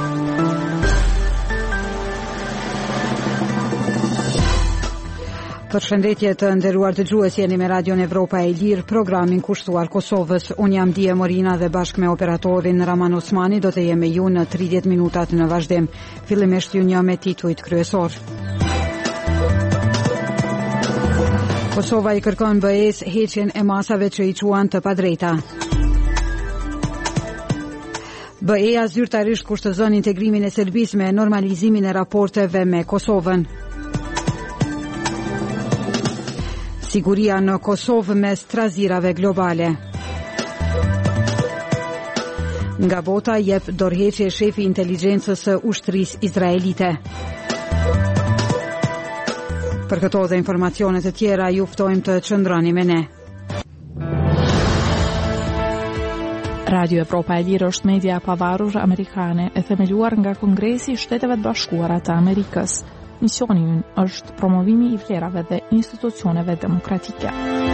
Përshëndetje të nderuar dëgjues, jeni me Radion Evropa e Lirë, programin kushtuar Kosovës. Unë jam Dije Morina dhe bashkë me operatorin Raman Osmani do të jemi ju në 30 minutat në vazhdim. Fillimisht ju një me titujt kryesor. Kosova i kërkon BE-s heqjen e masave që i quan të padrejta. BE-ja zyrtarisht kushtozon integrimin e Serbisë me normalizimin e raporteve me Kosovën. Siguria në Kosovë mes trazirave globale. Nga bota jep dorëheqje shefi inteligjencës së ushtrisë izraelite. Për këto dhe informacione të tjera ju ftojmë të qëndroni me ne. Radio Evropa e Lirë është media pavarur amerikane e themeluar nga Kongresi i Shteteve të Bashkuara të Amerikës. Misioni ynë është promovimi i vlerave dhe institucioneve demokratike.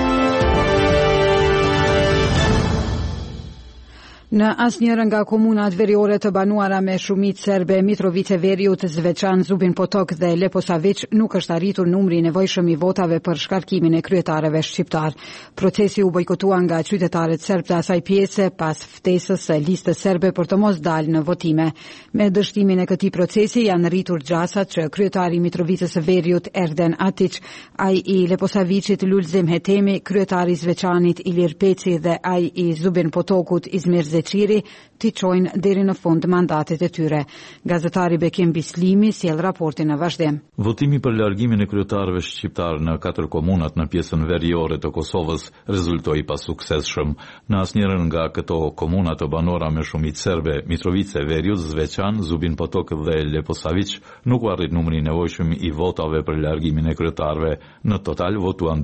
Në asnjëra nga komunat veriore të banuara me shumicë serbe, Mitrovica, Veriut, Zveçan, Zubin Potok dhe Leposavić, nuk është arritur numri i nevojshëm i votave për shkarkimin e kryetarëve shqiptar. Procesi u bojkotua nga qytetarët serb të asaj pjese pas ftesës së listës serbe për të mos dalë në votime. Me dështimin e këtij procesi janë rritur gjasat që kryetari i Mitrovicës së Veriut, Erden Atić, ai i Leposavićit, Lulzim Hetemi, kryetari i Zveçanit, Ilir Peci dhe ai i Zubin Potokut, Izmir Qiri t'i qojnë deri në fund mandatet e tyre. Gazetari Bekim Bislimi sjell raportin në vazhdim. Votimi për largimin e kryetarëve shqiptar në 4 komunat në pjesën veriore të Kosovës rezultoi pa suksesshëm. Në asnjërin nga këto komuna të banuara me shumicë serbe, Mitrovica, Veriut, Zveçan, Zubin Potok dhe Leposavić, nuk u arrit numri i nevojshëm i votave për largimin e kryetarëve. Në total votuan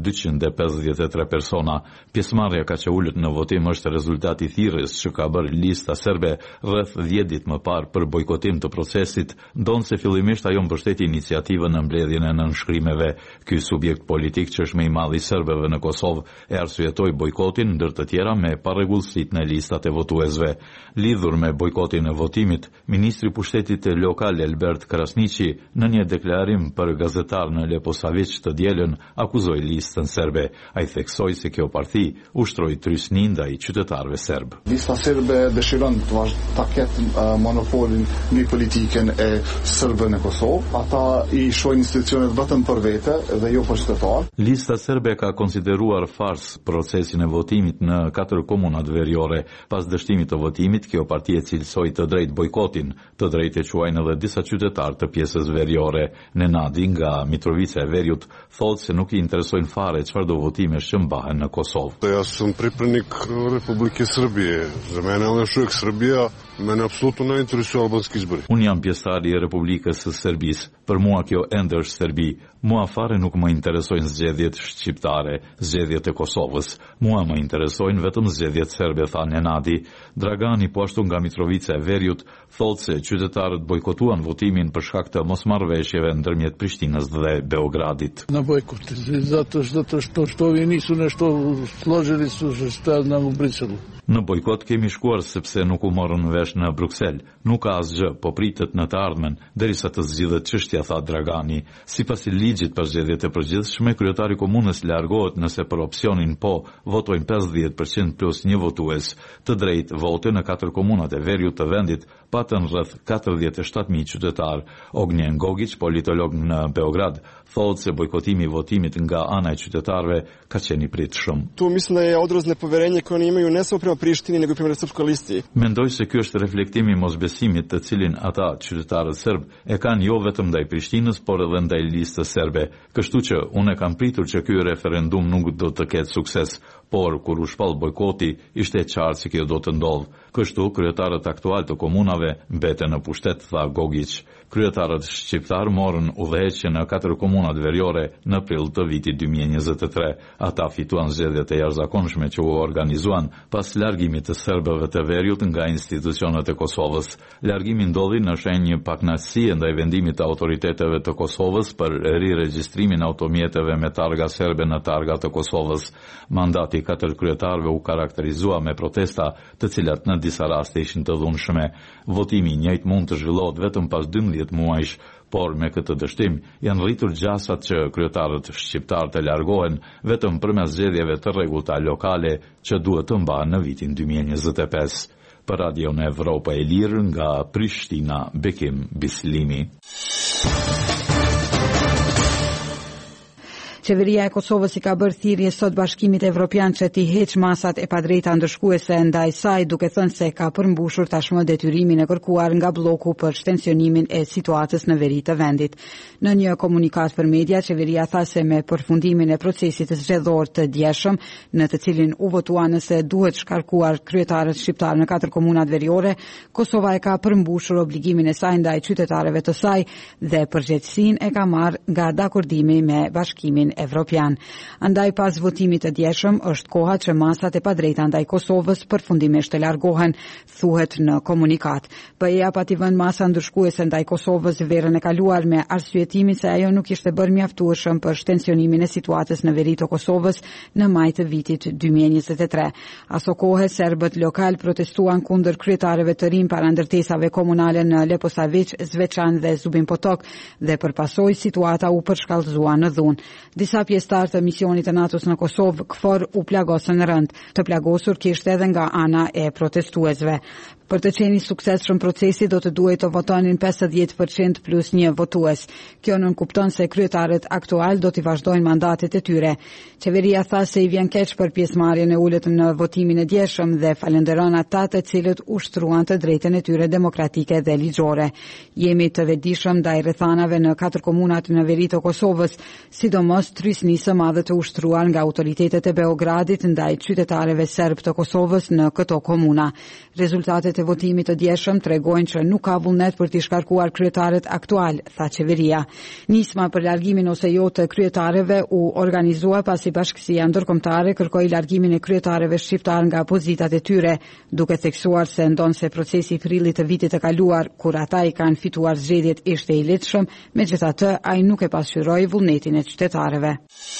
253 persona. Pjesëmarrja ka që ulët në votim është rezultati i thirrjes që ka bërë lista serbe rreth 10 ditë më parë për bojkotim të procesit, ndonse fillimisht ajo mbështeti iniciativën në mbledhjen e nënshkrimeve. Ky subjekt politik që është më i madh i serbëve në Kosovë e arsyetoi bojkotin ndër të tjera me parregullësitë në listat e votuesve. Lidhur me bojkotin e votimit, ministri i pushtetit lokal Elbert Krasniqi në një deklarim për gazetar në Leposavić të dielën akuzoi listën serbe. Ai theksoi se kjo parti ushtroi trysni ndaj qytetarëve serb. Lista serbe dëshiron ta ketë monopolin mbi politikën e serbëve në Kosovë. Ata i shohin institucionet vetëm për vete dhe jo për qytetar. Lista serbe ka konsideruar fars procesin e votimit në 4 komunat veriore. Pas dështimit të votimit, kjo parti e cilësoi të drejtë bojkotin, të drejtë e quajnë edhe disa qytetarë të pjesës veriore. Nenadi nga Mitrovica e Veriut thotë se nuk i interesojnë fare çfarë do votimesh që mbahen në Kosovë. Ja sam pripadnik Republike Srbije. За мен е još uvijek Srbija, mene apsolutno ne interesuju albanski izbori. Unë jam pjesëtari i Republikës së Serbisë. Për mua kjo ende është Serbi. Mua fare nuk më interesojnë zgjedhjet shqiptare, zgjedhjet e Kosovës. Mua më interesojnë vetëm zgjedhjet serbe, tha Nenadi. Dragani, po ashtu nga Mitrovica e Veriut, thotë se qytetarët bojkotuan votimin për shkak të mosmarrëveshjeve ndërmjet Prishtinës dhe Beogradit. Na bojkot, zato što ovi nisu nešto složili su šta nam u Briselu. Në bojkot kemi shkuar sepse nuk u morën vesh në Bruksel. Nuk ka asgjë, po pritet në të ardhmen derisa të zgjidhet çështja, tha Dragani. Sipas ligjit për zgjedhjet e përgjithshme, kryetari i komunës largohet nëse për opsionin po votojnë 50% plus një votues. Të drejtë vote në 4 komunat e Veriut të vendit patën rreth 47.000 qytetar. Ognjen Gogić, politolog në Beograd, thotë se bojkotimi i votimit nga ana e qytetarëve ka qenë i pritshëm. Tu mislim da je odraz nepoverenja koje oni imaju ne samo prema Prištini nego i prema Srpskoj listi. Mendoj se ky është reflektimi i mosbesimit të cilin ata qytetarët serb e kanë jo vetëm ndaj Prishtinës, por edhe ndaj listës serbe. Kështu që unë kam pritur që ky referendum nuk do të ketë sukses, por kur u shpall bojkoti ishte e qartë se kjo do të ndodhë. Kështu kryetarët aktual të komunave mbeten në pushtet, tha Gogić. Kryetarët shqiptar morën udhëheqje në 4 komunat veriore në prill të vitit 2023. Ata fituan zgjedhjet e jashtëzakonshme që u organizuan pas largimit të serbëve të Veriut nga institucionet e Kosovës. Largimi ndodhi në shenjë pakënaqësie ndaj vendimit të autoriteteve të Kosovës për riregjistrimin e automjeteve me targa serbe në targa të Kosovës. Mandati voti 4 kryetarëve u karakterizua me protesta, të cilat në disa raste ishin të dhunshme. Votimi i njëjtë mund të zhvillohet vetëm pas 12 muajsh, por me këtë dështim janë rritur gjasat që kryetarët shqiptar të largohen vetëm përmes zgjedhjeve të rregullta lokale që duhet të mbahen në vitin 2025. Për Radion Evropa e Lirë nga Prishtina, Bekim Bislimi. Qeveria e Kosovës i ka bërë thirrje sot Bashkimit Evropian që t'i heq masat e padrejta ndërshkuese ndaj saj, duke thënë se ka përmbushur tashmë detyrimin e kërkuar nga bloku për shtensionimin e situatës në veri të vendit. Në një komunikat për media, qeveria tha se me përfundimin e procesit zgjedhor të djeshëm, në të cilin u votua nëse duhet shkarkuar kryetarët shqiptar në 4 komunat veriore, Kosova e ka përmbushur obligimin e saj ndaj qytetarëve të saj dhe përgjegjësinë e ka marrë nga dakordimi me Bashkimin Evropian. Andaj pas votimit të djeshëm është koha që masat e padrejta ndaj Kosovës përfundimisht të largohen, thuhet në komunikat. BE-ja pati vënë masa ndërshkuese ndaj Kosovës verën e kaluar me arsyetimin se ajo nuk ishte bërë mjaftueshëm për shtensionimin e situatës në veri të Kosovës në maj të vitit 2023. Aso kohë serbët lokal protestuan kundër kryetarëve të rinj para ndërtesave komunale në Leposavić, Zveçan dhe Zubin Potok dhe përpasoj situata u përshkallëzua në dhunë. Disa pjesëtar të misionit të NATO-s në Kosovë, KFOR, u plagosën rënd. Të plagosur kishte edhe nga ana e protestuesve. Për të qenë suksesshëm procesi do të duhet të votonin 50% plus një votues. Kjo nënkupton se kryetarët aktual do t'i vazhdojnë mandatet e tyre. Qeveria tha se i vjen keq për pjesëmarrjen e ulët në votimin e djeshëm dhe falenderon ata të cilët ushtruan të drejtën e tyre demokratike dhe ligjore. Jemi të vetëdijshëm ndaj rrethanave në 4 komunat në veri të Kosovës, sidomos trysnisë së madhe të ushtruar nga autoritetet e Beogradit ndaj qytetarëve serb të Kosovës në këto komuna. Rezultatet e votimit të djeshëm tregojnë që nuk ka vullnet për t'i shkarkuar kryetarët aktual, tha qeveria. Nisma për largimin ose jo të kryetarëve u organizua pasi Bashkësia Ndërkombëtare kërkoi largimin e kryetarëve shqiptar nga pozitat e tyre, duke theksuar se ndonse procesi i prillit të vitit të kaluar, kur ata i kanë fituar zgjedhjet, ishte i lehtëshëm, megjithatë ai nuk e pasqyroi vullnetin e qytetarëve.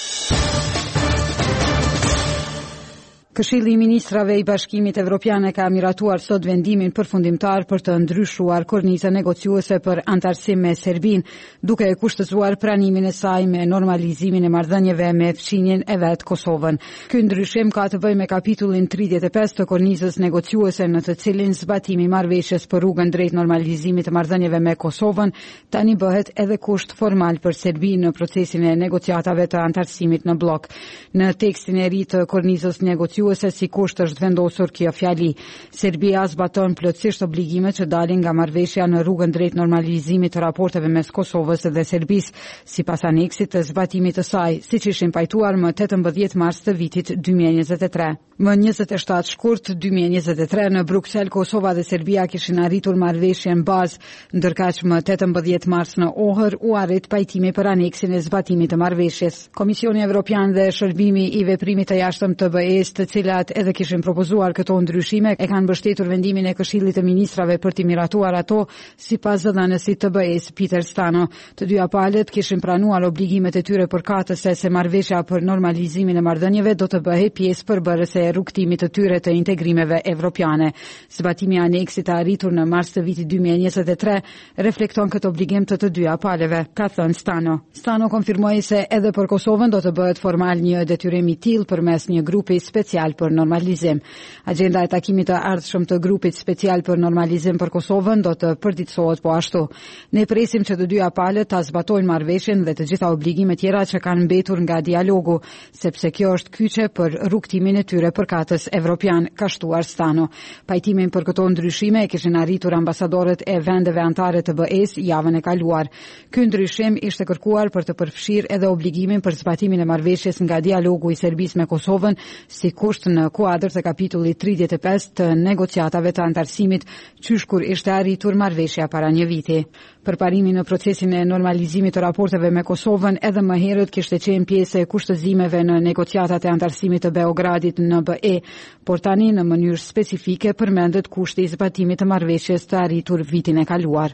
Këshilli i Ministrave i Bashkimit Evropian e ka miratuar sot vendimin përfundimtar për të ndryshuar kornizën negociuese për antarësim me Serbinë, duke e kushtëzuar pranimin e saj me normalizimin e marrëdhënieve me fqinjen e vet Kosovën. Ky ndryshim ka të bëjë me kapitullin 35 të kornizës negociuese, në të cilin zbatimi i marrëveshjes për rrugën drejt normalizimit të marrëdhënieve me Kosovën tani bëhet edhe kusht formal për Serbinë në procesin e negociatave të antarësimit në blok. Në tekstin e ri të kornizës negociuese si kusht është vendosur kjo fjali. Serbia zbaton plotësisht obligimet që dalin nga marrëveshja në rrugën drejt normalizimit të raporteve mes Kosovës dhe Serbisë, sipas aneksit të zbatimit të saj, siç ishin pajtuar më 18 mars të vitit 2023. Më 27 shkurt 2023 në Bruksel, Kosova dhe Serbia kishin arritur marrëveshjen bazë, ndërkaq më 18 mars në Ohër u arrit pajtimi për aneksin e zbatimit të marrëveshjes. Komisioni Evropian dhe Shërbimi i Veprimit të Jashtëm të BE-s, të cilat edhe kishin propozuar këto ndryshime, e kanë mbështetur vendimin e Këshillit të Ministrave për t'i miratuar ato, sipas zëdhënësit të BE-s Peter Stano. Të dyja palët kishin pranuar obligimet e tyre përkatëse se marrëveshja për normalizimin e marrëdhënieve do të bëhej pjesë përbërëse e rrugtimit të tyre të integrimeve evropiane. Zbatimi i aneksit të arritur në mars të vitit 2023 reflekton këtë obligim të dyja palëve, ka thënë Stano. Stano konfirmoi se edhe për Kosovën do të bëhet formal një detyrim i tillë përmes një grupi special për normalizim. Agenda e takimit të ardhshëm të grupit special për normalizim për Kosovën do të përditësohet po ashtu. Ne presim që të dyja palët ta zbatojnë marrëveshjen dhe të gjitha obligimet tjera që kanë mbetur nga dialogu, sepse kjo është kyçe për rrugtimin e tyre përkatës evropian, ka shtuar Stano. Pajtimin për këto ndryshime e kishin arritur ambasadorët e vendeve anëtare të BE-s javën e kaluar. Ky ndryshim ishte kërkuar për të përfshirë edhe obligimin për zbatimin e marrëveshjes nga dialogu i Serbisë me Kosovën, si kusht në kuadër të kapitullit 35 të negociatave të antarësimit, qysh kur ishte arritur marrëveshja para një viti. Përparimi në procesin e normalizimit të raporteve me Kosovën edhe më herët kishte qenë pjesë e kushtëzimeve në negociatat e antarësimit të Beogradit në BE, por tani në mënyrë specifike përmendet kushti i zbatimit të marrëveshjes të arritur vitin e kaluar.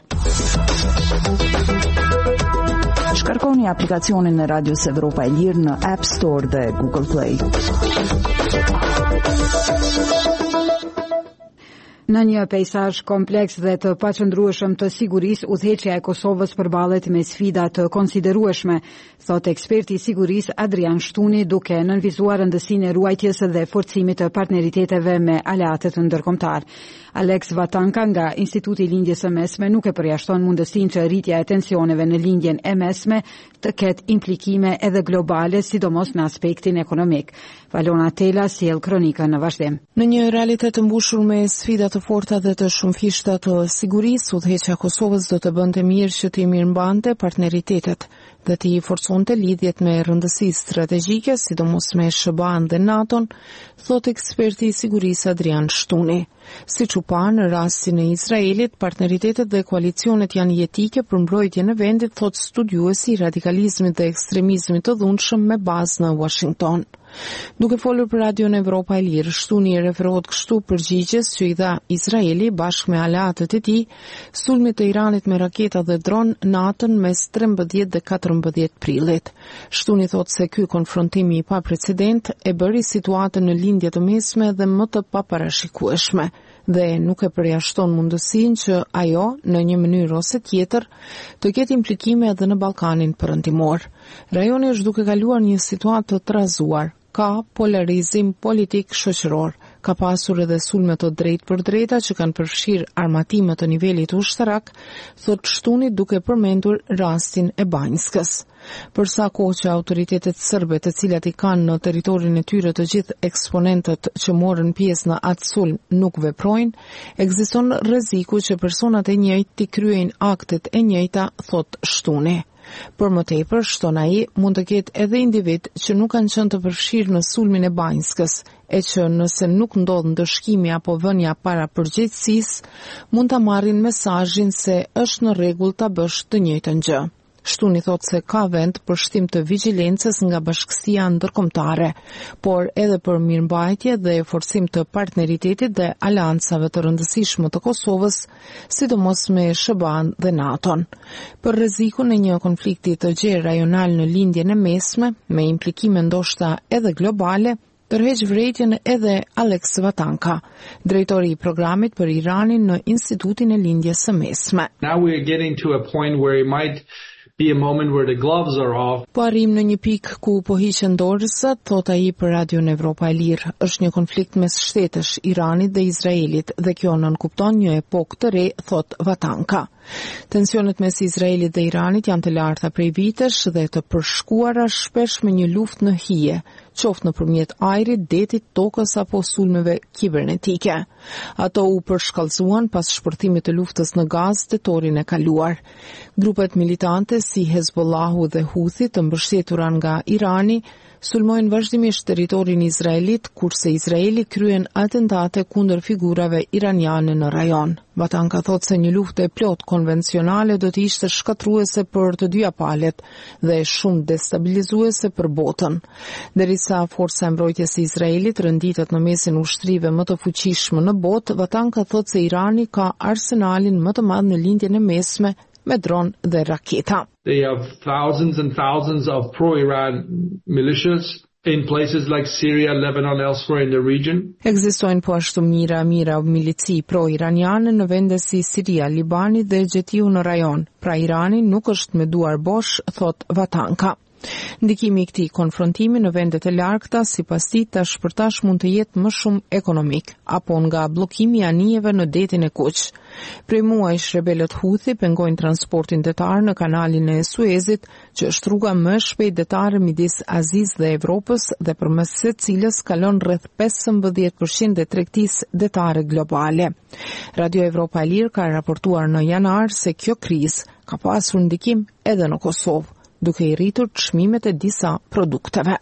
Shkarkoni aplikacionin e Radios Evropa e Lirë në App Store dhe Google Play. Në një peizazh kompleks dhe të paqëndrueshëm të sigurisë, udhëheqja e Kosovës përballet me sfida të konsiderueshme, thot eksperti i sigurisë Adrian Shtuni, duke nënvizuar rëndësinë e ruajtjes dhe forcimit të partneriteteve me aleatët ndërkombëtar. Alex Vatanka nga Instituti i Lindjes së Mesme nuk e përjashton mundësinë që rritja e tensioneve në lindjen e mesme të ketë implikime edhe globale, sidomos në aspektin ekonomik. Valona Tela sjell kronikën në vazhdim. Në një realitet të mbushur me sfida të forta dhe të shumëfishta të sigurisë, udhëheqja e Kosovës do të bënte mirë që të mirëmbante partneritetet dhe të i forconte lidhjet me rëndësi strategjike, sidomos me SBA-n dhe NATO-n, thot eksperti i sigurisë Adrian Shtuni. Siç u pa në rastin e Izraelit, partneritetet dhe koalicionet janë jetike për mbrojtjen e vendit, thot studiuesi i radikalizmit dhe ekstremizmit të dhunshëm me bazë në Washington. Duke folur për Radion Evropa e Lirë, Shtuni referohet kështu përgjigjes që i dha Izraeli bashkë me aleatët e tij sulmit të Iranit me raketa dhe dron natën mes 13 dhe 14 prillit. Shtuni thotë se ky konfrontimi i paprecedent e bëri situatën në lindje të mesme dhe më të paparashikueshme dhe nuk e përjashton mundësinë që ajo, në një mënyrë ose tjetër, të ketë implikime edhe në Ballkanin Perëndimor. Rajoni është duke kaluar një situatë të trazuar. Ka polarizim politik shoqëror, ka pasur edhe sulme të drejtë për drejta që kanë përfshirë armatime të nivelit ushtarak, thot Shtuni duke përmendur rastin e Banjskës. Për sa kohë që autoritetet serbe, të cilat i kanë në territorin e tyre të gjithë eksponentët që morën pjesë në atë sulm nuk veprojnë, ekziston rreziku që personat e njëjtë të kryejnë aktet e njëjta, thot Shtuni. Për më tepër, shton ai, mund të ketë edhe individ që nuk kanë qenë të përfshirë në sulmin e Banjskës, e që nëse nuk ndodh ndëshkimi apo vënia para përgjegjësisë, mund ta marrin mesazhin se është në rregull ta bësh të njëjtën gjë. Shtuni thot se ka vend për shtim të vigjilencës nga bashkësia ndërkombëtare, por edhe për mirëmbajtje dhe forcim të partneritetit dhe aleancave të rëndësishme të Kosovës, sidomos me SBA-n dhe NATO-n. Për rrezikun e një konflikti të gjerë rajonal në lindjen e mesme, me implikime ndoshta edhe globale, tërheq vërejtjen edhe Alex Vatanka, drejtori i programit për Iranin në Institutin e Lindjes së Mesme. Now we are getting to a point where it might be a moment where the gloves are off. Po arrim në një pikë ku po hiqen dorësat, thot ai për Radion Evropa e Lirë. Është një konflikt mes shtetësh, Iranit dhe Izraelit, dhe kjo nënkupton një epokë të re, thot Vatanka. Tensionet mes Izraelit dhe Iranit janë të larta prej vitesh dhe të përshkuara shpesh me një luftë në hije, qoftë nëpërmjet ajrit, detit, tokës apo sulmeve kibernetike. Ato u përshkallëzuan pas shpërthimit të luftës në Gaz tetorin e kaluar. Grupet militante si Hezbollahu dhe Houthi, të mbështetura nga Irani, sulmojnë vazhdimisht territorin izraelit, kurse Izraeli kryen atentate kundër figurave iraniane në rajon. Vatanka thot se një luftë e plot konvencionale do të ishte shkatruese për të dyja palët dhe shumë destabilizuese për botën. Derisa forca e mbrojtjes së Izraelit rënditet në mesin ushtrive më të fuqishëm në botë, Vatanka thot se Irani ka arsenalin më të madh në lindjen e mesme me dron dhe raketa. They have thousands and thousands of pro-Iran militias in places like Syria, Lebanon, elsewhere in the region. Ekzistojnë po ashtu mira milici pro-iraniane në vende si Siria, Libani dhe Gjetiu në rajon. Pra Irani nuk është me duar bosh, thot Vatanka. Ndikimi i këtij konfrontimi në vendet e largëta, sipas tij, tash mund të jetë më shumë ekonomik, apo nga bllokimi i anijeve në detin e Kuq. Prej muajsh rebelët Houthi pengojnë transportin detar në kanalin e Suezit, që është rruga më e shpejtë detare midis Azisë dhe Evropës dhe përmes së cilës kalon rreth 15% e tregtisë detare globale. Radio Evropa e Lirë ka raportuar në janar se kjo krizë ka pasur ndikim edhe në Kosovë, duke i rritur çmimet e disa produkteve.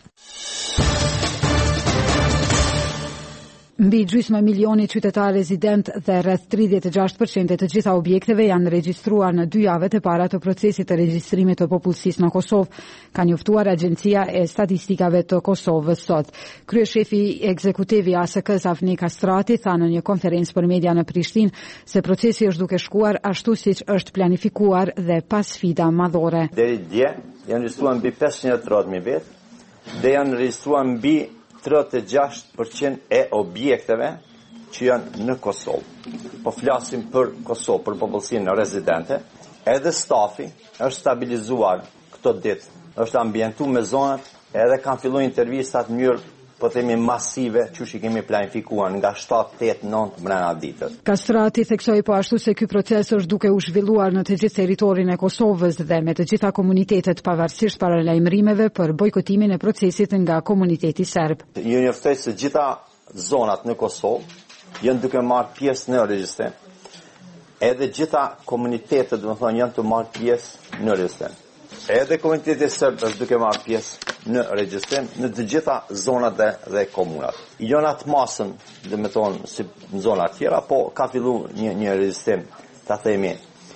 Mbi gjysmë milioni qytetar rezident dhe rreth 36% e të gjitha objekteve janë regjistruar në 2 javët e para të procesit të regjistrimit të popullsisë në Kosovë, ka njoftuar Agjencia e Statistikave të Kosovës sot. Kryeshefi ekzekutiv i ASK-s Avni Kastrati tha në një konferencë për media në Prishtinë se procesi është duke shkuar ashtu siç është planifikuar dhe pas sfida madhore. Deri dje janë regjistruar mbi 530.000 vetë dhe janë regjistruar mbi 36% e objekteve që janë në Kosovë. Po flasim për Kosovë, për popullsinë rezidente, edhe stafi është stabilizuar këto ditë, është ambientu me zonat, edhe kanë filluar intervistat në mënyrë po themi masive që i kemi planifikuar nga 7, 8, 9 brenda ditës. Kastrati theksoi po ashtu se ky proces është duke u zhvilluar në të gjithë territorin e Kosovës dhe me të gjitha komunitetet pavarësisht paralajmërimeve për bojkotimin e procesit nga komuniteti serb. Ju njoftoj se gjitha zonat në Kosovë janë duke marrë pjesë në regjistrim. Edhe gjitha komunitetet, domethënë, janë të marrë pjesë në regjistrim. Edhe komuniteti serb është duke marrë pjesë në regjistrim në të gjitha zonat dhe komunat. Jo në atë masën, domethënë, si në zona tjera, po ka filluar një regjistrim, ta themi,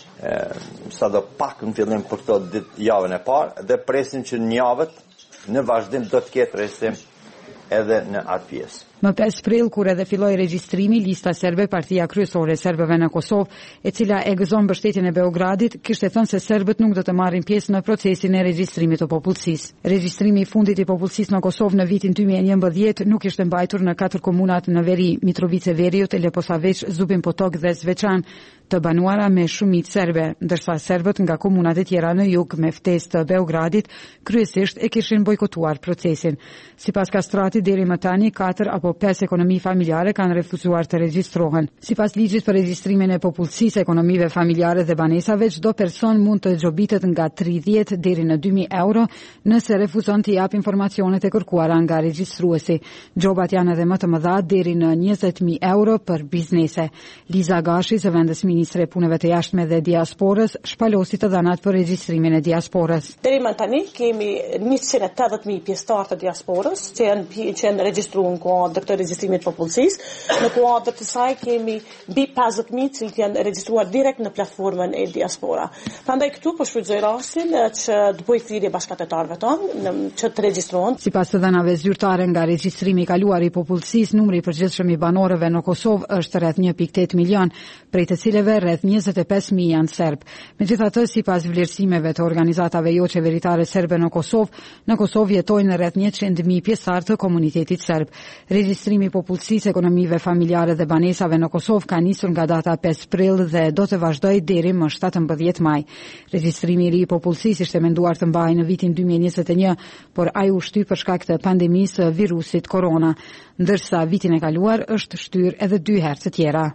sado pak në fillim për këto ditë javën e parë dhe presim që në javët në vazhdim do të ketë regjistrim edhe në atë pjesë. Më 5 prill, kur edhe filloi regjistrimi, lista serbe, partia kryesore e serbëve në Kosovë, e cila e gëzon mbështetjen e Beogradit, kishte thënë se serbët nuk do të marrin pjesë në procesin e regjistrimit të popullsisë. Regjistrimi i fundit i popullsisë në Kosovë në vitin 2011 nuk ishte mbajtur në 4 komunat në veri: Mitrovica Veriut, Leposavić, Zubin Potok dhe Zvečan, të banuara me shumicë serbe, ndërsa serbët nga komunat e tjera në jug me ftesë të Beogradit kryesisht e kishin bojkotuar procesin. Sipas Kastrati, deri më tani 4 apo 5 ekonomi familjare kanë refuzuar të regjistrohen. Sipas ligjit për regjistrimin e popullsisë, ekonomive familjare dhe banesave, çdo person mund të gjobitet nga 30 deri në 2.000 euro nëse refuzon të jap informacionet e kërkuara nga regjistruesi. Gjobat janë edhe më të mëdha, deri në 20.000 euro për biznese. Liza Gashi, zëvendës ministre e punëve të jashtme dhe diasporës, shpalosi të dhanat për regjistrimin e diasporës. Deri më tani kemi 180.000 pjesëtar të diasporës që janë regjistruar në kuadër të regjistrimit popullsisë. Në kuadër të saj kemi mbi 50.000 që janë regjistruar direkt në platformën e diaspora. Prandaj këtu po shfrytëzoj rastin që të bëj thirrje bashkëtarëve tonë që të regjistrohen. Sipas të dhënave zyrtare nga regjistrimi i kaluar i popullsisë, numri i përgjithshëm i banorëve në Kosovë është rreth 1.8 milion, prej të cilëve rreth 25.000 janë serb. Megjithatë, sipas vlerësimeve të organizatave jo qeveritare serbe në Kosovë jetojnë rreth 100.000 pjesëtar të komunitetit serb. Regjistrimi i popullsisë, ekonomive familjare dhe banesave në Kosovë ka nisur nga data 5 prill dhe do të vazhdojë deri më 17 maj. Regjistrimi i ri i popullsisë ishte menduar të mbahej në vitin 2021, por ai u shtyp për shkak të pandemisë së virusit korona, ndërsa vitin e kaluar është shtyr edhe 2 herë të tjera.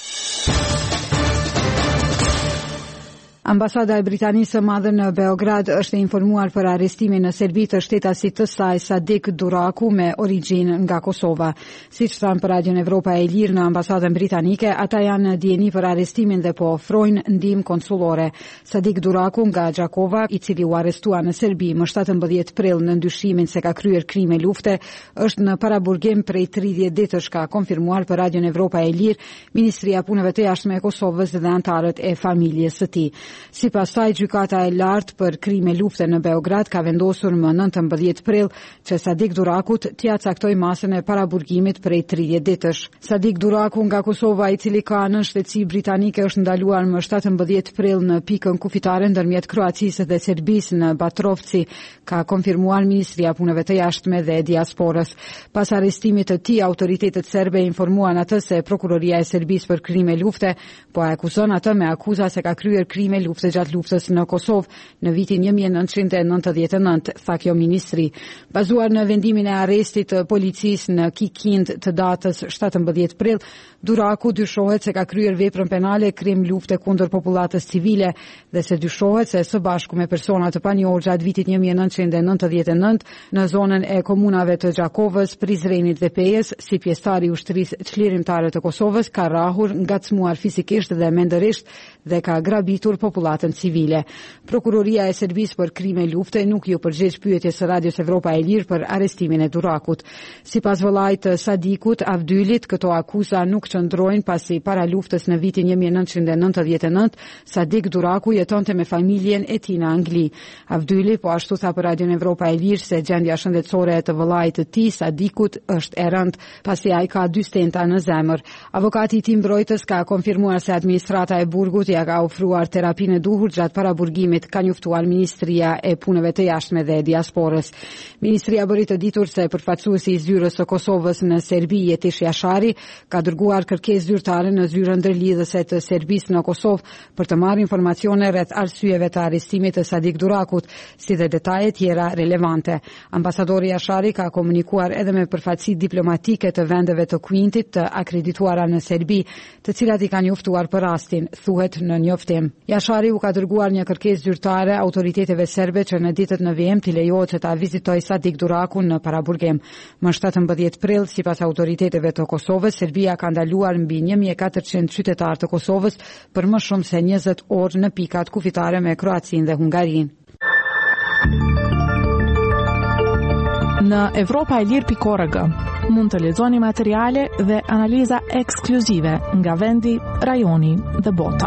Ambasada e Britanisë së Madhe në Beograd është informuar për arrestimin në Serbi të shtetasit të saj Sadik Duraku me origjinë nga Kosova. Siç thanë për Radion Evropa e Lirë në ambasadën britanike, ata janë dieni për arrestimin dhe po ofrojnë ndihmë konsullore. Sadik Duraku nga Gjakova, i cili u arrestua në Serbi më 17 prill në ndyshimin se ka kryer krime lufte, është në paraburgim prej 30 ditësh, ka konfirmuar për Radion Evropa e Lirë Ministria e Punëve të Jashtme e Kosovës dhe anëtarët e familjes së tij. Sipas saj, gjykata e lartë për krime lufte në Beograd ka vendosur më 19 prill që Sadik Durakut t'ia caktoj masën e paraburgimit prej 30 ditësh. Sadik Duraku nga Kosova, i cili ka nënshtetësi britanike, është ndaluar më 17 prill në pikën kufitare ndërmjet Kroacisë dhe Serbisë në Batrovci, ka konfirmuar Ministria e Punëve të Jashtme dhe Diasporës. Pas arrestimit të tij, autoritetet serbe informuan atë se prokuroria e Serbisë për krime lufte po akuzon atë me akuza se ka kryer krime lufte gjatë luftës në Kosovë në vitin 1999, tha kjo ministri. Bazuar në vendimin e arrestit të policisë në Kikind të datës 17 prill, Duraku dyshohet se ka kryer veprën penale krim lufte kundër popullatës civile dhe se dyshohet se së bashku me persona të panjohur gjatë vitit 1999 në zonën e komunave të Gjakovës, Prizrenit dhe Pejës, si pjesëtar i ushtrisë çlirimtare të Kosovës, ka rrahur, ngacmuar fizikisht dhe mendërisht dhe ka grabitur popullatën civile. Prokuroria e Serbisë për krime lufte nuk ju përgjigj pyetjes së Radios Evropa e Lirë për arrestimin e Durakut. Sipas vëllait të Sadikut, Avdylit, këto akuza nuk qëndrojnë pasi para luftës në vitin 1999, Sadik Duraku jetonte me familjen e tij në Angli. Avdyli po ashtu tha për Radion Evropa e Lirë se gjendja shëndetësore e të vëllait të tij, Sadikut, është e rëndë pasi ai ka 2 stenta në zemër. Avokati i tij mbrojtës ka konfirmuar se administrata e burgut Serbia ka ofruar terapinë e duhur gjatë paraburgimit, ka njoftuar Ministria e Punëve të Jashtme dhe Diasporës. Ministria bëri të ditur se përfaqësuesi i zyrës së Kosovës në Serbi, Jetish Jashari, ka dërguar kërkesë zyrtare në zyrën ndërlidhëse të Serbisë në Kosovë për të marrë informacione rreth arsyeve të arrestimit të Sadik Durakut, si dhe detaje tjera relevante. Ambasadori Jashari ka komunikuar edhe me përfaqësi diplomatike të vendeve të Kuintit të akredituara në Serbi, të cilat i kanë njoftuar për rastin, thuhet në njoftim. Jashari u ka dërguar një kërkesë zyrtare autoriteteve serbe që në ditët në vijim t'i lejohet që ta vizitojë Sadik Durakun në paraburgim. Më 17 prill, sipas autoriteteve të Kosovës, Serbia ka ndaluar mbi 1400 qytetarë të Kosovës për më shumë se 20 orë në pikat kufitare me Kroacinë dhe Hungarinë. Në evropaelir.org mund të lexoni materiale dhe analiza ekskluzive nga vendi, rajoni dhe bota.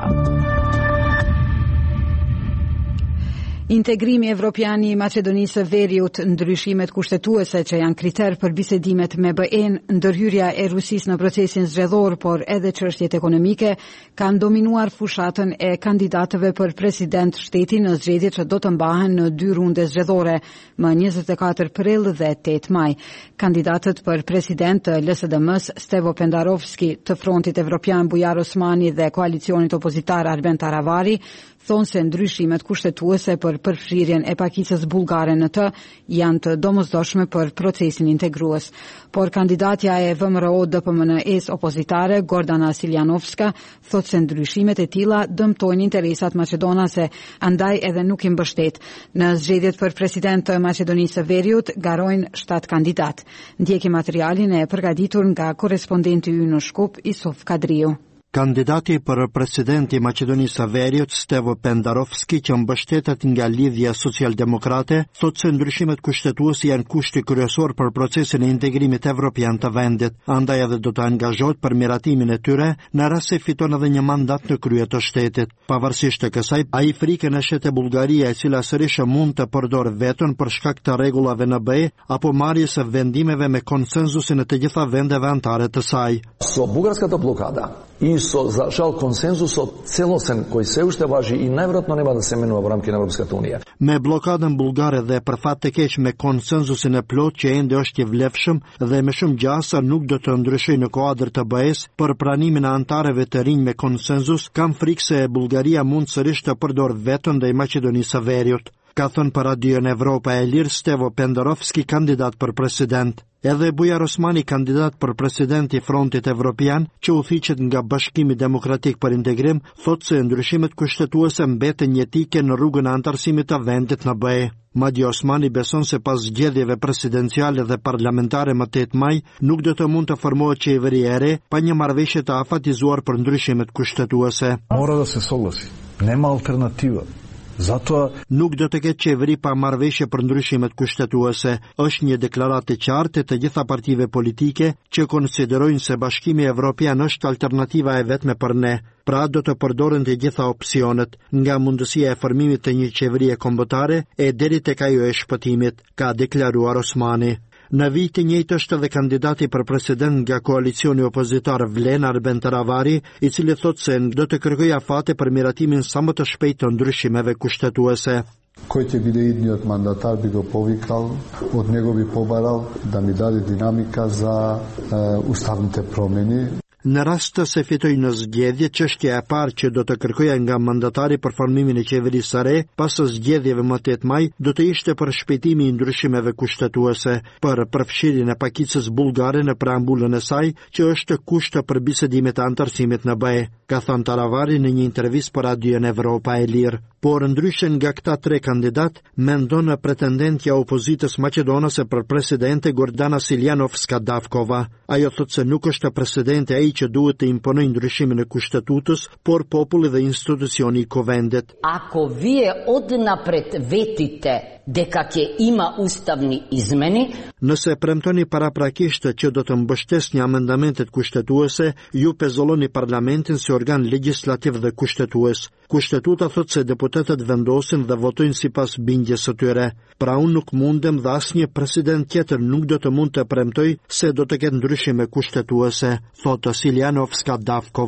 Integrimi evropian i Maqedonisë së Veriut, ndryshimet kushtetuese që janë kriter për bisedimet me BE-n, ndërhyrja e Rusisë në procesin zgjedhor, por edhe çështjet ekonomike, kanë dominuar fushatën e kandidatëve për president shteti në zgjedhjet që do të mbahen në 2 runde zgjedhore, më 24 prill dhe 8 maj. Kandidatët për president të LSDM-s, Stevo Pendarovski, të Frontit Evropian Bujar Osmani dhe koalicionit opozitar Arben Taravari, thonë se ndryshimet kushtetuese për përfshirjen e pakicës bullgare në të janë të domosdoshme për procesin integrues. Por kandidatja e VMRO-DPMNE-s opozitare, Gordana Siljanovska, thotë se ndryshimet e tilla dëmtojnë interesat maqedonase, andaj edhe nuk i mbështet. Në zgjedhjet për president të Maqedonisë së Veriut garojnë 7 kandidat. Ndjeki materialin e përgatitur nga korrespondenti ynë në Shkup, Isuf Kadriu. Kandidati për presidenti Maqedonisë së Veriut, Stevo Pendarovski, që mbështetet nga lidhja socialdemokrate, thotë se ndryshimet kushtetuese janë kushti kryesor për procesin e integrimit evropian të vendit, andaj edhe do të angazhohet për miratimin e tyre në rast se fiton edhe një mandat në krye të shtetit. Pavarësisht të kësaj, ai frikën e shet e Bullgaria, e cila sërish mund të përdorë veton për shkak të rregullave në BE apo marrjes së vendimeve me konsenzusin e të gjitha vendeve anëtare të saj. So bugarskата blokada i so žal konsenzusom celosen koji sve ušte važi i najvjerojatno nema da se menува u ramki Evropske unije. Me blokadën bullgare dhe për fat të keq me konsenzusin e plot që ende është i vlefshëm dhe me shumë gjasa nuk do të ndryshojë në kuadër të BE-s për pranimin e antarëve të rinj me konsenzus, kam frikë se Bullgaria mund sërish të përdor veton ndaj Maqedonisë së Veriut. Ka thënë për Radion Evropa e Lirë Stevo Pendarovski, kandidat për president. Edhe Bujar Osmani, kandidat për president i Frontit Evropian, që udhëhiqet nga Bashkimi Demokratik për Integrim, thotë se ndryshimet kushtetuese mbeten jetike në rrugën e antarësimit të vendit në BE. Madje Osmani beson se pas zgjedhjeve presidenciale dhe parlamentare më 8 maj, nuk do të mund të formohet qeveri e re pa një marrëveshje të afatizuar për ndryshimet kushtetuese. Mora da se soglasi. Nema alternativa. Zato nuk do të ketë qeveri pa marrëveshje për ndryshimet kushtetuese. Është një deklaratë e qartë të gjitha partive politike që konsiderojnë se Bashkimi Evropian është alternativa e vetme për ne. Pra do të përdoren të gjitha opsionet, nga mundësia e formimit të një qeverie kombëtare e deri tek ajo e shpëtimit, ka deklaruar Osmani. Në vit të njëjtë është edhe kandidati për president nga koalicioni opozitar Vlen Arben Taravari, i cili thotë se do të kërkojë afate për miratimin sa më të shpejtë të ndryshimeve kushtetuese. Koji će biti idniot mandatar bi go povikal, od njega bi pobaral da mi dade dinamika za ustavните promjeni. Në rast se fitoj në zgjedhje, çështja e parë që do të kërkoja nga mandatari për formimin e qeverisë së re pas zgjedhjeve më 8 maj do të ishte për shpejtimin e ndryshimeve kushtetuese, për përfshirjen e pakicës bullgare në preambullën e saj, që është kusht për bisedimet e antarësimit në BE, ka thënë Taravari në një intervistë për Radion Evropa e Lirë. Por ndryshe nga këta 3 kandidat, mendon pretendentja opozitës maqedonase për presidente Gordana Siljanovska Davkova. Ajo thotë se nuk është presidente ai që duhet të imponojë ndryshimin e kushtetutës, por populli dhe institucioni i kuvendit. Ako vije odnapred vetite дека ќе има уставни измени. Nëse premtoni paraprakisht që do të mbështesni amendamentet kushtetuese, ju pezolloni parlamentin si organ legjislativ dhe kushtetues. Kushtetuta thot se deputetët vendosin dhe votojnë sipas bindjes së tyre. Pra unë nuk mundem dhe asnjë president tjetër nuk do të mund të premtoj se do të ketë ndryshime kushtetuese, thotë Siljanovska Davkova.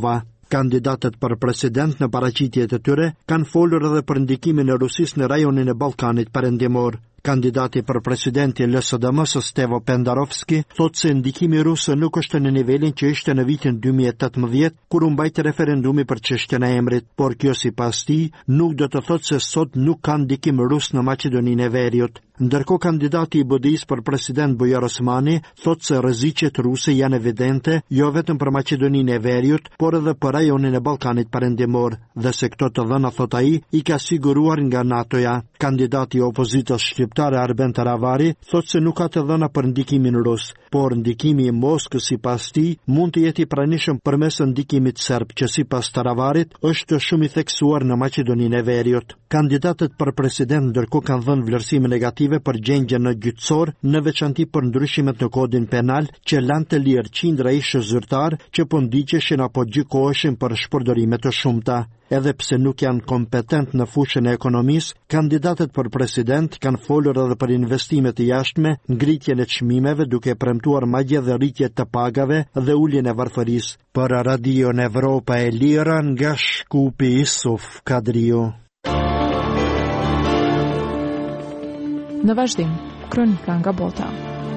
Kandidatët për president në paraqitjet e tyre kanë folur edhe për ndikimin e Rusisë në rajonin e Ballkanit Perëndimor. Kandidati për presidenti i LSDM-s, Stevo Pendarovski, thotë se ndikimi rus nuk është në nivelin që ishte në vitin 2018, kur u mbajti referendumi për çështjen e emrit, por kjo sipas tij nuk do të thotë se sot nuk ka ndikim rus në Maqedoninë e Veriut. Ndërkohë kandidati i BDI-s për president Bujar Osmani thotë se rreziqet ruse janë evidente jo vetëm për Maqedoninë e Veriut, por edhe për rajonin e Ballkanit Perëndimor, dhe se këto të dhëna, thot ai, i ka siguruar nga NATO-ja. Kandidati i opozitës shqiptare Arben Taravari thotë se nuk ka të dhëna për ndikimin rus, por ndikimi i Moskës sipas tij mund të jetë i pranishëm përmes ndikimit serb, që sipas Taravarit është shumë i theksuar në Maqedoninë e Veriut. Kandidatët për president ndërkohë kanë dhënë vlerësime negative për gjendjen në gjyqësor, në veçanti për ndryshimet në kodin penal që lanë të lirë qindra ishë zyrtar që po ndiqeshin apo gjykoheshin për shpërdorime të shumta. Edhe pse nuk janë kompetent në fushën e ekonomisë, kandidatët për president kanë folur edhe për investime të jashtme, ngritjen e çmimeve, duke premtuar madje edhe rritje të pagave dhe uljen e varfërisë. Për Radion Evropa e Lira, nga Shkupi, Isuf Kadriu. Në vazhdim, kronika nga bota.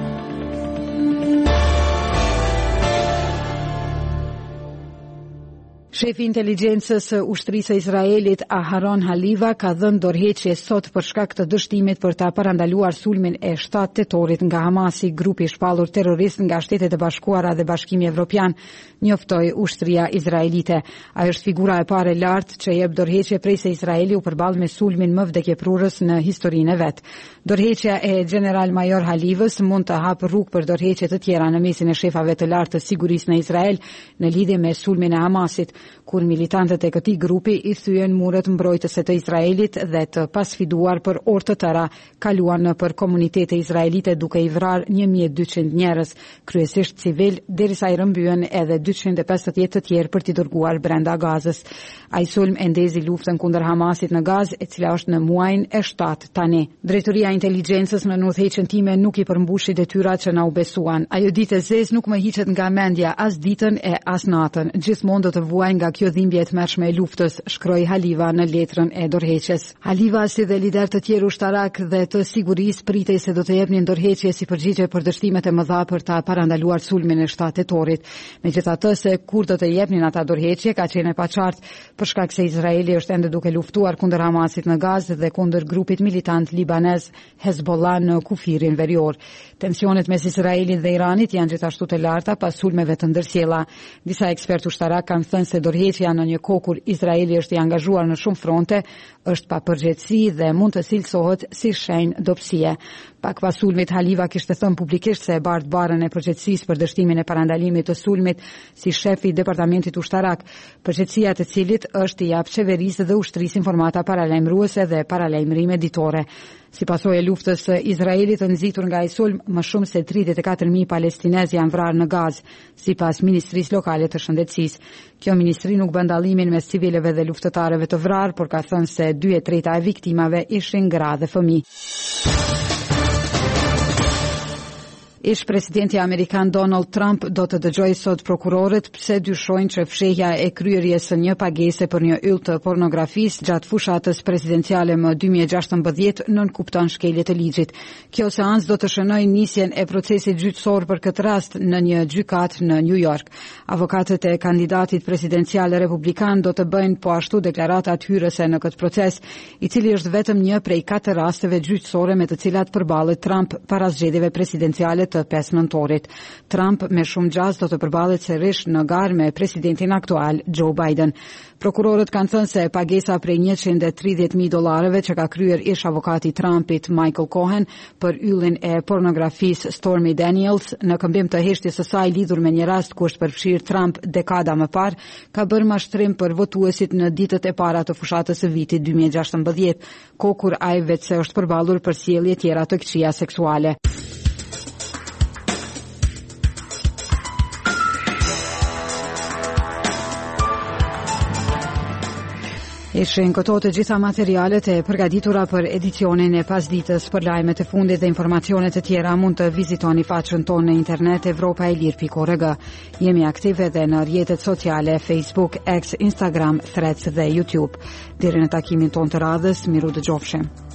Shefi i inteligjencës ushtrisë së Izraelit Aharon Haliva ka dhënë dorëheqje sot për shkak të dështimit për ta parandaluar sulmin e 7 tetorit nga Hamasi, grupi i shpallur terrorist nga Shtetet e Bashkuara dhe Bashkimi Evropian, njoftoi ushtria izraelite. Ajo është figura e parë e lartë që jep dorëheqje prej se Izraeli u përball me sulmin më vdekjeprurës në historinë e vet. Dorëheqja e General Major Halivës mund të hapë rrugë për dorëheqje të tjera në mesin e shefave të lartë të sigurisë në Izrael në lidhje me sulmin e Hamasit, kur militantët e këtij grupi i thyen muret mbrojtëse të Izraelit dhe të pasfiduar për orë të tëra kaluan për komunitete izraelite duke i vrarë 1200 njerëz, kryesisht civil, derisa i rëmbyen edhe 250 të tjerë për t'i dërguar brenda Gazës. Ai sulm e ndezi luftën kundër Hamasit në Gazë, e cila është në muajin e 7 tani. Drejtoria e inteligjencës në udhëheqjen time nuk i përmbushi detyrat që na u besuan. Ajo ditë e zezë nuk më hiqet nga mendja as ditën e as natën. Gjithmonë do të vuaj nga kjo dhimbje e tmerrshme e luftës, shkroi Haliva në letrën e dorëheqjes. Haliva, si dhe lider të tjerë ushtarak dhe të sigurisë, pritej se do të jepnin dorëheqje si përgjigje për dështimet e mëdha për ta parandaluar sulmin e 7 tetorit. Megjithatë, se kur do të jepnin ata dorëheqje ka qenë e paqartë, për shkak se Izraeli është ende duke luftuar kundër Hamasit në Gazë dhe kundër grupit militant libanez Hezbollah në kufirin verior. Tensionet mes Izraelit dhe Iranit janë gjithashtu të larta pas sulmeve të ndërsjella. Disa ekspertë ushtarak kanë thënë se dorëheqja në një kohë kur Izraeli është i angazhuar në shumë fronte është pa përgjegjësi dhe mund të cilësohet si shenjë dobësie. Pak pas sulmit, Haliva kishte thënë publikisht se e bart barën e përgjegjësisë për dështimin e parandalimit të sulmit si shefi i departamentit ushtarak, përgjegjësia të cilit është i jap qeverisë dhe ushtrisë informata paralajmëruese dhe paralajmërime ditore. Si pasojë e luftës së Izraelit të nxitur nga ai sulm, më shumë se 34.000 palestinezë janë vrarë në Gazë, sipas Ministrisë Lokale të Shëndetësisë. Kjo ministri nuk bën dallimin mes civilëve dhe luftëtarëve të vrarë, por ka thënë se 2/3 e viktimave ishin gra dhe fëmijë. Ish presidenti amerikan Donald Trump do të dëgjojë sot prokurorët pse dyshojnë që fshehja e kryerjes së një pagese për një yll të pornografisë gjatë fushatës presidenciale më 2016 nënkupton shkelje të ligjit. Kjo seancë do të shënojë nisjen e procesit gjyqësor për këtë rast në një gjykat në New York. Avokatët e kandidatit presidencial republikan do të bëjnë po ashtu deklarata hyrëse në këtë proces, i cili është vetëm një prej 4 rasteve gjyqësore me të cilat përballet Trump para zgjedhjeve presidenciale të 5 nëntorit. Trump me shumë gjaz do të përballet sërish në garë me presidentin aktual Joe Biden. Prokurorët kanë thënë se pagesa prej $130,000 që ka kryer ish avokati Trumpit Michael Cohen për yllin e pornografisë Stormy Daniels në këmbim të heshtjes së saj lidhur me një rast ku është përfshirë Trump dekada më parë, ka bërë mashtrim për votuesit në ditët e para të fushatës së vitit 2016, kohë kur ai vetë është përballur për sjellje tjera të këqija seksuale. Ishin këto të gjitha materialet e përgatitura për edicionin e pasdites. Për lajmet e fundit dhe informacione të tjera mund të vizitoni faqen tonë në internet evropailir.org. Jemi aktive edhe në rrjetet sociale Facebook, X, Instagram, Threads dhe YouTube. Deri në takimin tonë të radhës, miru dëgjofshim.